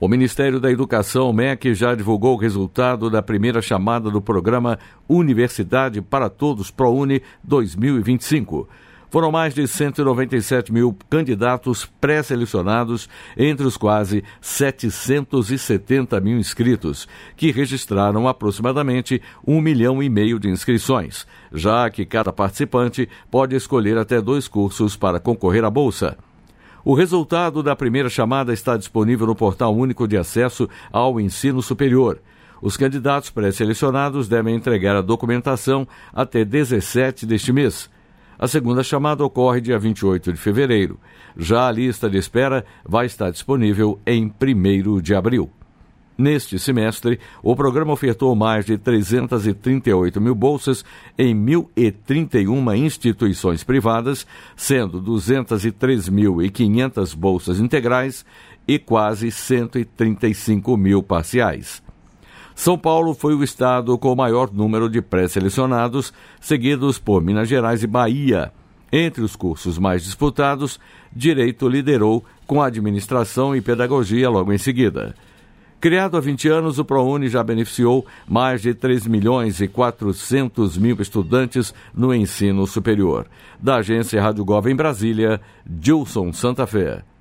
O Ministério da Educação, MEC, já divulgou o resultado da primeira chamada do programa Universidade para Todos ProUni 2025. Foram mais de 197 mil candidatos pré-selecionados entre os quase 770 mil inscritos, que registraram aproximadamente 1,5 milhão de inscrições, já que cada participante pode escolher até 2 cursos para concorrer à bolsa. O resultado da primeira chamada está disponível no Portal Único de Acesso ao Ensino Superior. Os candidatos pré-selecionados devem entregar a documentação até 17 deste mês. A segunda chamada ocorre dia 28 de fevereiro. Já a lista de espera vai estar disponível em 1º de abril. Neste semestre, o programa ofertou mais de 338 mil bolsas em 1.031 instituições privadas, sendo 203.500 bolsas integrais e quase 135 mil parciais. São Paulo foi o estado com o maior número de pré-selecionados, seguidos por Minas Gerais e Bahia. Entre os cursos mais disputados, Direito liderou, com Administração e Pedagogia logo em seguida. Criado há 20 anos, o ProUni já beneficiou mais de 3.400.000 estudantes no ensino superior. Da agência Rádio Gov em Brasília, Gilson Santa Fé.